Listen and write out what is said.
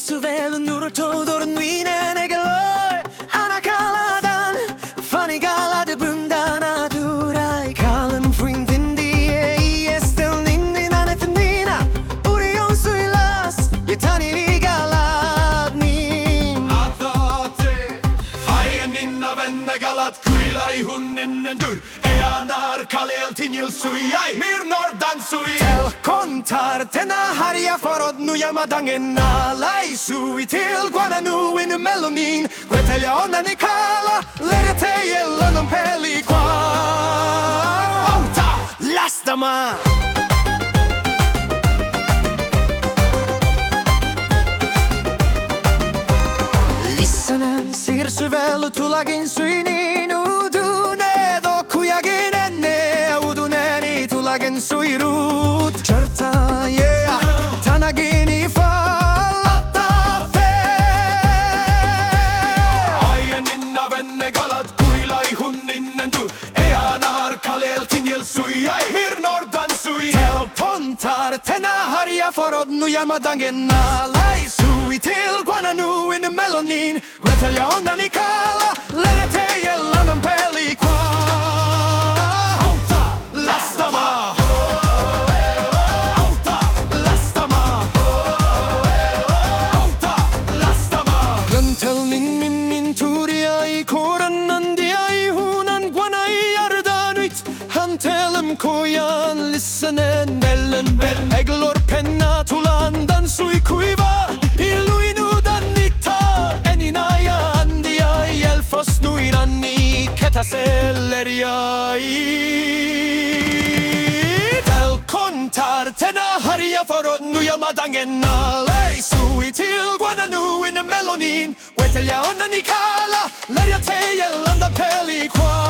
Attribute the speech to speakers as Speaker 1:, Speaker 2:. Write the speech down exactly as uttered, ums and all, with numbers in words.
Speaker 1: su velo nur todo nuine negalor anakaladan funny gala de bundana durai kalın friendin diye estelnin dinanetnina urion suilas yetani galadnin
Speaker 2: Atate hayeninna venne galat kuilai hunnen dur eanar kalel tinil suyai mir nordan sui
Speaker 1: tel kontar tena haria forod nu yamadangen alai sui til guananu in melonin quetelia ona nikala lerete yelanum peli qua ota lastama lisanen sir suvelu tulagin suinin udune do kuyagin enne uduneni tulagin suirut certa yeah tanagini falata fe
Speaker 2: hayeninna venne galat kuilai hunnen dur eanar kalel tinil suyai mir nordan sui
Speaker 1: tel pontar tena haria forod nu yamadangen alai sui til guananu in melonin quetelia onda nikala lerete yelanum peli qua
Speaker 2: ota lastama ota lastama ota lastama
Speaker 1: Gantel nin min min turiai koranan diai hunan guanai ardanuit hantelem koyan lisanen bellen bell eglor penna tulandan sui kuiva iluinudan nita eninaya andiai elfos nuirani ketaseleriai tel kontar tena haria forod nu yamadangen alai sui til guananu in melonin quetelia ona nikala leria te yelanda peli qua